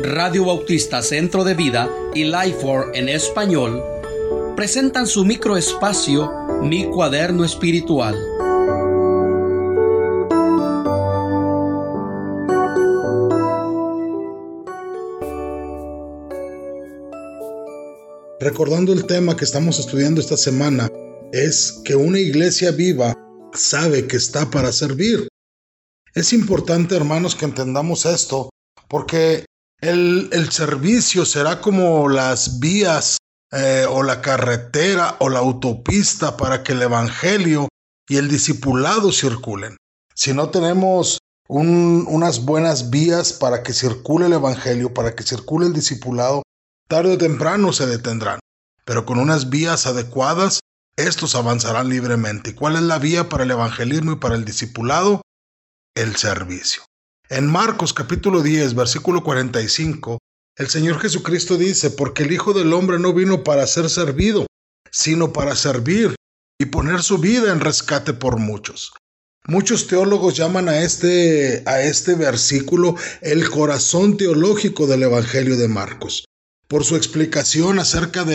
Radio Bautista Centro de Vida y Lifeword en español presentan su microespacio Mi Cuaderno Espiritual. Recordando el tema que estamos estudiando esta semana, es que una iglesia viva sabe que está para servir. Es importante, hermanos, que entendamos esto, porque el servicio será como las vías o la carretera o la autopista para que el evangelio y el discipulado circulen. Si no tenemos unas buenas vías para que circule el evangelio, para que circule el discipulado, tarde o temprano se detendrán. Pero con unas vías adecuadas, estos avanzarán libremente. ¿Y cuál es la vía para el evangelismo y para el discipulado? El servicio. En Marcos capítulo 10, versículo 45, el Señor Jesucristo dice: porque el Hijo del Hombre no vino para ser servido, sino para servir y poner su vida en rescate por muchos. Muchos teólogos llaman a este versículo el corazón teológico del Evangelio de Marcos, por su explicación acerca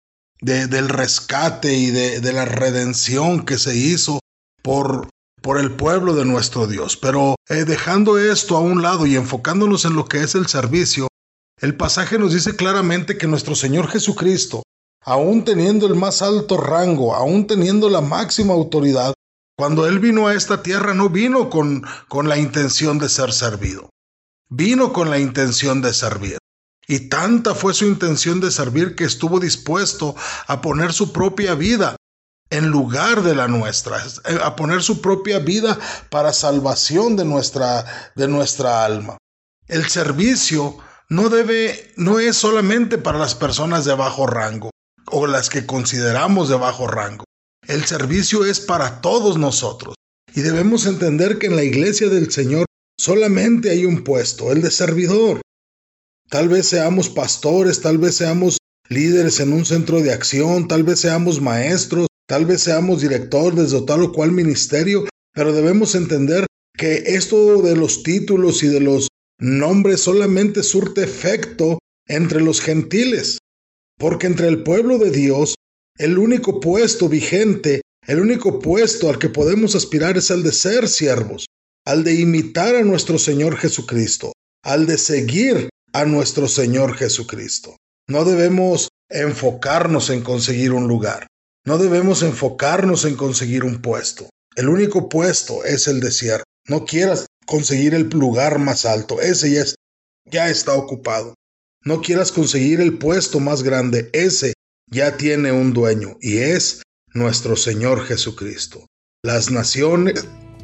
del rescate y de la redención que se hizo por el pueblo de nuestro Dios. Pero dejando esto a un lado y enfocándonos en lo que es el servicio, el pasaje nos dice claramente que nuestro Señor Jesucristo, aún teniendo el más alto rango, aún teniendo la máxima autoridad, cuando Él vino a esta tierra no vino con la intención de ser servido, vino con la intención de servir. Y tanta fue su intención de servir que estuvo dispuesto a poner su propia vida en lugar de la nuestra, a poner su propia vida para salvación de nuestra alma. El servicio no es solamente para las personas de bajo rango o las que consideramos de bajo rango. El servicio es para todos nosotros. Y debemos entender que en la iglesia del Señor solamente hay un puesto, el de servidor. Tal vez seamos pastores, tal vez seamos líderes en un centro de acción, tal vez seamos maestros, tal vez seamos directores de tal o cual ministerio, pero debemos entender que esto de los títulos y de los nombres solamente surte efecto entre los gentiles, porque entre el pueblo de Dios, el único puesto vigente, el único puesto al que podemos aspirar es el de ser siervos, al de imitar a nuestro Señor Jesucristo, al de seguir a nuestro Señor Jesucristo. No debemos enfocarnos en conseguir un lugar. No debemos enfocarnos en conseguir un puesto. El único puesto es el de siervo. No quieras conseguir el lugar más alto. Ese ya está ocupado. No quieras conseguir el puesto más grande. Ese ya tiene un dueño y es nuestro Señor Jesucristo. Las naciones,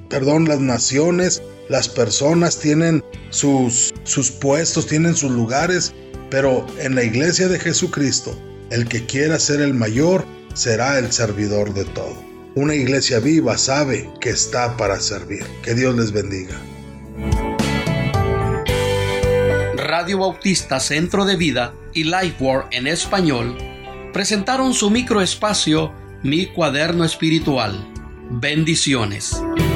las personas tienen sus puestos, tienen sus lugares, pero en la iglesia de Jesucristo, el que quiera ser el mayor será el servidor de todo. Una iglesia viva sabe que está para servir. Que Dios les bendiga. Radio Bautista Centro de Vida y Lifeword en español presentaron su microespacio Mi Cuaderno Espiritual. Bendiciones.